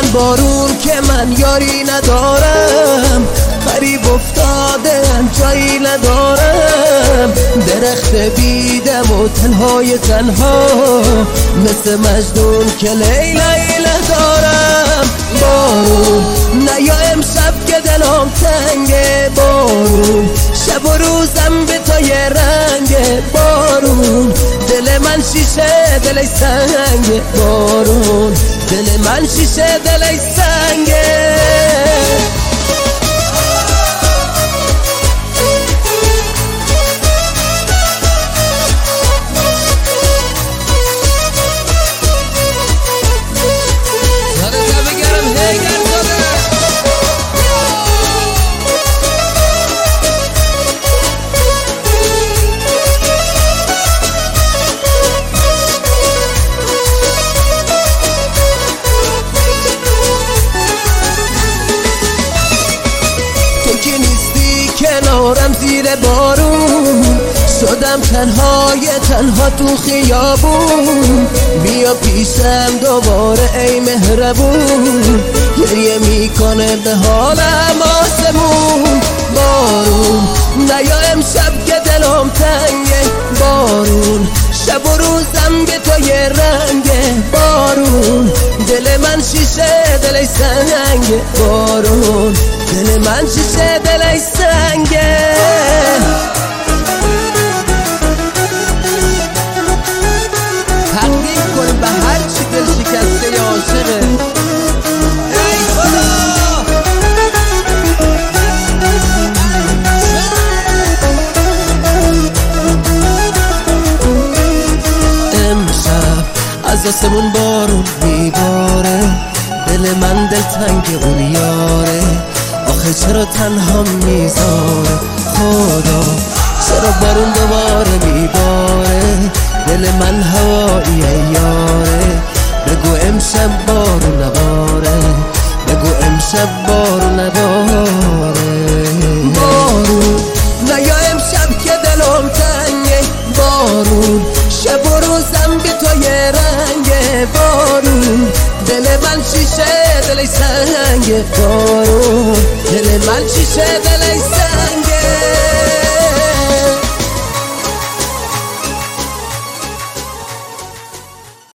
بارون که من یاری ندارم، غریب افتادم جایی ندارم، درخت بیدم و تنهای تنها، مثل مجنون که لیلی ندارم. بارون نیا امشب که دلم تنگه، بارون شب و روزم به تو یه رنگه، بارون دل من شیشه دلش سنگه، بارون دل من شیشه دلش سنگه. که نیستی کنارم زیر بارون، شدم تنهای تنها تو خیابون، بیا پیشم دوباره ای مهربون، گریه میکنه به حالم آسمون. بارون نیا امشب که دلم تنگه، بارون شب و روزم به تو یه رنگه، بارون دل من شیشه دلش سنگه، بارون دل من شیشه دلش سنگه. تقدیم کن به هر چی دل شکسته یا عاشقه. ای خدا امشب از آسمون بارون میباره، دل من دلتنگ اون یاره، آخه چرا تنها میذاره خدا، چرا بارون دوباره میباره، دل من هواییه یاره، بگو امشب بارون نباره، بگو امشب بارون نباره. بارون نیا امشب که دلم تنگه، بارون شب و روزم به تو یه رنگه، بارون دل من شیشه دلش سنگه، بارون دل من شیشه دلش سنگه.